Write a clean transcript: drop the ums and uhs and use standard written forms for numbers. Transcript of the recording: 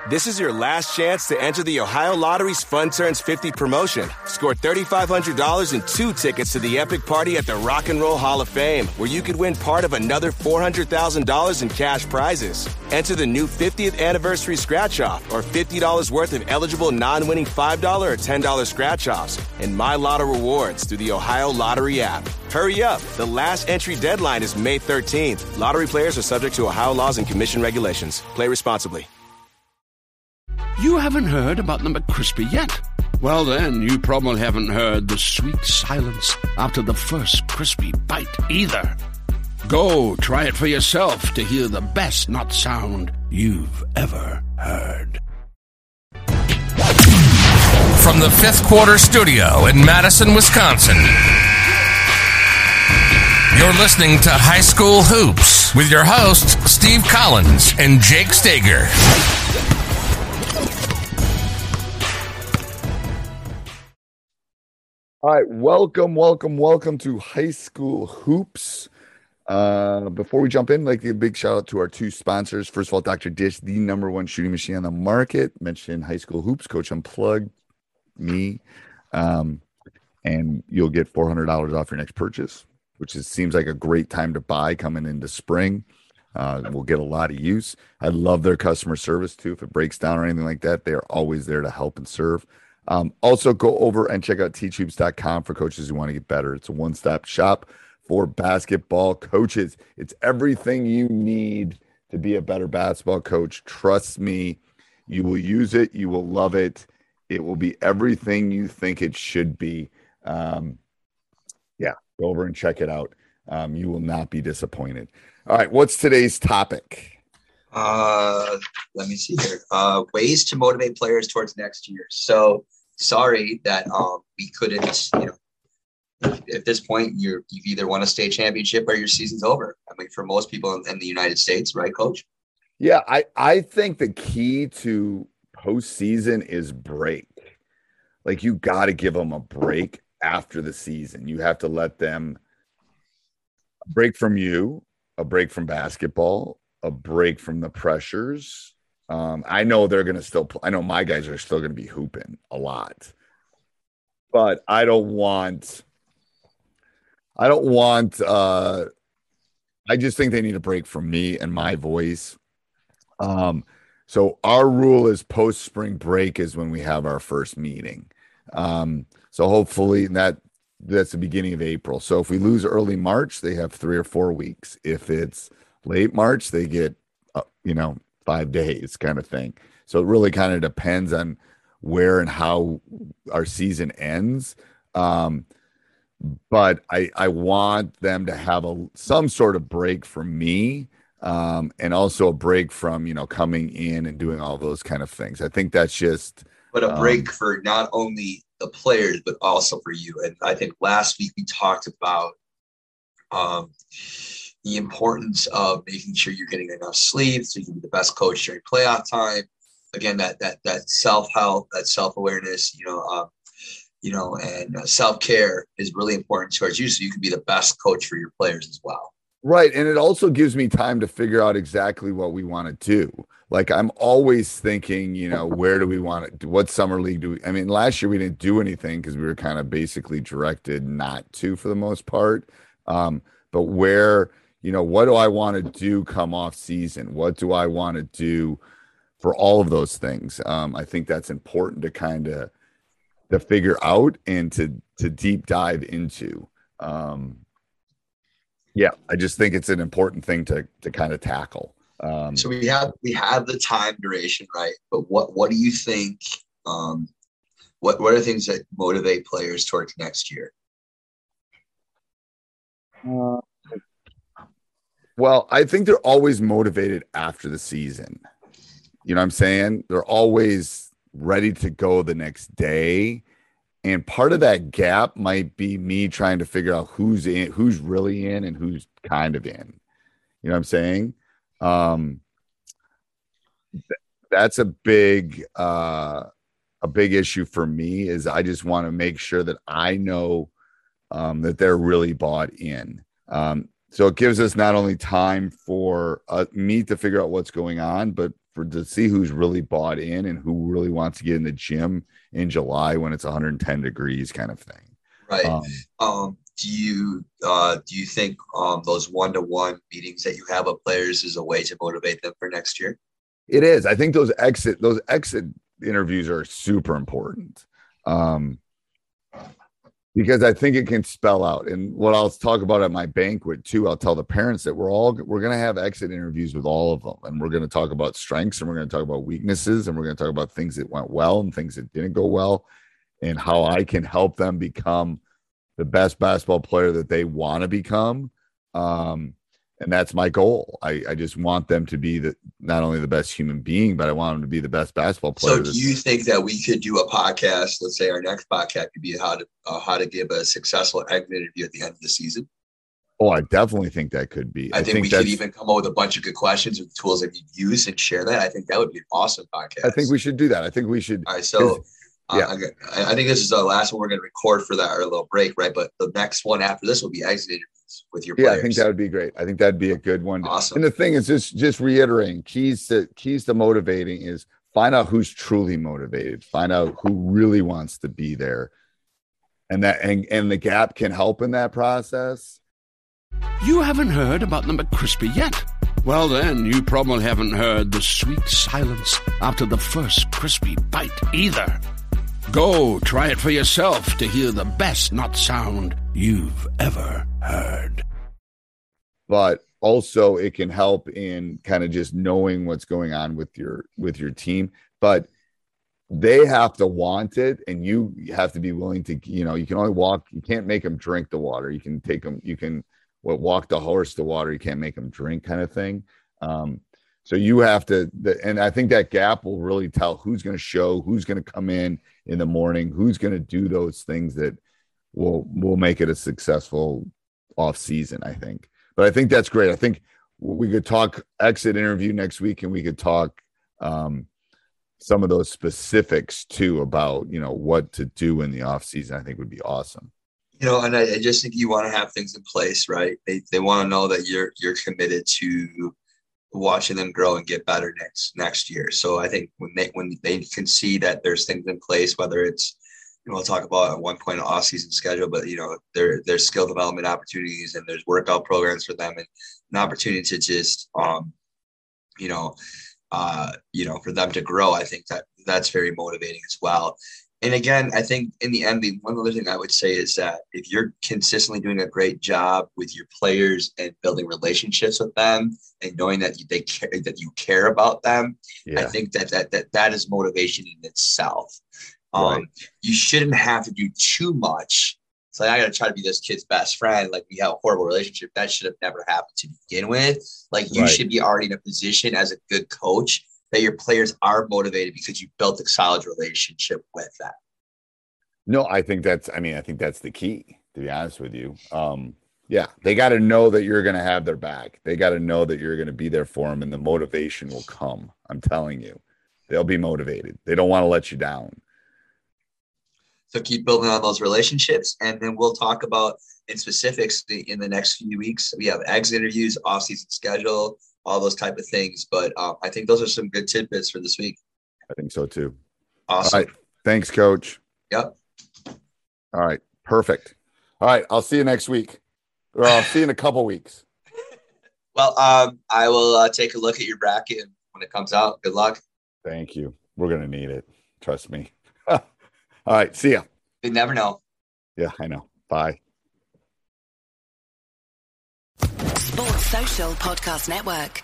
This is your last chance to enter the Ohio Lottery's Fun Turns 50 promotion. Score $3,500 and 2 tickets to the epic party at the Rock and Roll Hall of Fame, where you could win part of another $400,000 in cash prizes. Enter the new 50th anniversary scratch-off or $50 worth of eligible non-winning $5 or $10 scratch-offs and My Lotto rewards through the Ohio Lottery app. Hurry up. The last entry deadline is May 13th. Lottery players are subject to Ohio laws and commission regulations. Play responsibly. You haven't heard about the McCrispy yet? Well, then, you probably haven't heard the sweet silence after the first crispy bite either. Go try it for yourself to hear the best nut sound you've ever heard. From the Fifth Quarter Studio in Madison, Wisconsin, you're listening to High School Hoops with your hosts, Steve Collins and Jake Stager. All right, welcome to High School Hoops. Before we jump in, I'd like to give a big shout out to our 2 sponsors. First of all, Dr. Dish, the #1 shooting machine on the market. Mention High School Hoops, Coach Unplugged, me, and you'll get $400 off your next purchase, which seems like a great time to buy coming into spring. We'll get a lot of use. I love their customer service too. If it breaks down or anything like that, they are always there to help and serve. Also, go over and check out teachhoops.com for coaches who want to get better. It's a one-stop shop for basketball coaches. It's everything you need to be a better basketball coach. Trust me, you will use it. You will love it. It will be everything you think it should be. Go over and check it out. You will not be disappointed. All right, what's today's topic? Let me see here. Ways to motivate players towards next year. So sorry that we couldn't, at this point you either won a state championship or your season's over. I mean, for most people in the United States, right, Coach? Yeah, I think the key to postseason is break. Like, you got to give them a break after the season. You have to let them break from you, a break from basketball, a break from the pressures. I know they're going to still I know my guys are still going to be hooping a lot, but I just think they need a break from me and my voice. So our rule is post spring break is when we have our first meeting. So hopefully that's the beginning of April. So if we lose early March, they have 3 or 4 weeks. If it's late March, they get, 5 days kind of thing. So it really kind of depends on where and how our season ends. But I want them to have some sort of break from me, and also a break from, coming in and doing all those kind of things. I think that's just. But a break for not only the players, but also for you. And I think last week we talked about the importance of making sure you're getting enough sleep so you can be the best coach during playoff time. Again, that self-help, that self-awareness, and self-care is really important towards you, so you can be the best coach for your players as well. Right. And it also gives me time to figure out exactly what we want to do. Like, I'm always thinking, where do we want to do? What summer league do we? I mean, last year we didn't do anything because we were kind of basically directed not to for the most part. But where, what do I want to do come off season? What do I want to do for all of those things? I think that's important to kind of to figure out and to deep dive into. I just think it's an important thing to kind of tackle. So we have the time duration, right? But what do you think? What are things that motivate players towards next year? Well, I think they're always motivated after the season. You know what I'm saying? They're always ready to go the next day. And part of that gap might be me trying to figure out who's in, who's really in, and who's kind of in. You know what I'm saying? That's a big issue for me. Is I just want to make sure that I know that they're really bought in. So it gives us not only time for me to figure out what's going on, but to see who's really bought in and who really wants to get in the gym in July when it's 110 degrees kind of thing. Right. Do you think those one-to-one meetings that you have with players is a way to motivate them for next year? It is. I think those exit interviews are super important. Because I think it can spell out. And what I'll talk about at my banquet too, I'll tell the parents that we're going to have exit interviews with all of them. And we're going to talk about strengths, and we're going to talk about weaknesses, and we're going to talk about things that went well and things that didn't go well, and how I can help them become the best basketball player that they want to become. And that's my goal. I just want them to be not only the best human being, but I want them to be the best basketball player. So do you think that we could do a podcast? Let's say our next podcast could be how to give a successful exit interview at the end of the season. Oh, I definitely think that could be. I think we could even come up with a bunch of good questions with tools that you use and share that. I think that would be an awesome podcast. I think we should do that. I think we should. All right. So I think this is the last one we're going to record for that, our little break, right? But the next one after this will be exit interviews with your players. Yeah, I think that would be great. I think that'd be a good one. Awesome. And the thing is, just reiterating, keys to motivating is find out who's truly motivated, find out who really wants to be there, and the gap can help in that process. You haven't heard about the McCrispy yet? Well, then, you probably haven't heard the sweet silence after the first crispy bite either. Go try it for yourself to hear the best nut sound you've ever heard. But also it can help in kind of just knowing what's going on with your team. But they have to want it, and you have to be willing to, you can only walk. You can't make them drink the water. You can take them. You can walk the horse to water. You can't make them drink, kind of thing. So you have to, and I think that gap will really tell who's going to show, who's going to come in the morning, who's going to do those things that will make it a successful off season, I think. But I think that's great. I think we could talk exit interview next week, and we could talk some of those specifics too about, what to do in the off season. I think would be awesome. And I just think you want to have things in place, right? They want to know that you're committed to watching them grow and get better next year. So I think when they can see that there's things in place, whether it's, we'll talk about at one point an off-season schedule, but there's skill development opportunities, and there's workout programs for them, and an opportunity to just for them to grow. I think that's very motivating as well. And again, I think in the end, the one other thing I would say is that if you're consistently doing a great job with your players and building relationships with them and knowing that you care about them, I think that is motivation in itself. Right. You shouldn't have to do too much. It's like, I got to try to be this kid's best friend. Like, we have a horrible relationship. That should have never happened to begin with. Like, you should be already in a position as a good coach that your players are motivated because you built a solid relationship with them. No, I think that's the key, to be honest with you. They got to know that you're going to have their back. They got to know that you're going to be there for them, and the motivation will come. I'm telling you, they'll be motivated. They don't want to let you down. So keep building on those relationships, and then we'll talk about in specifics in the next few weeks. We have exit interviews, off-season schedule, all those type of things. But I think those are some good tidbits for this week. I think so too. Awesome. All right. Thanks, Coach. Yep. All right. Perfect. All right. I'll see you next week. Or I'll see you in a couple weeks. Well, I will take a look at your bracket when it comes out. Good luck. Thank you. We're going to need it. Trust me. All right. See ya. You never know. Yeah, I know. Bye. Sports Social Podcast Network.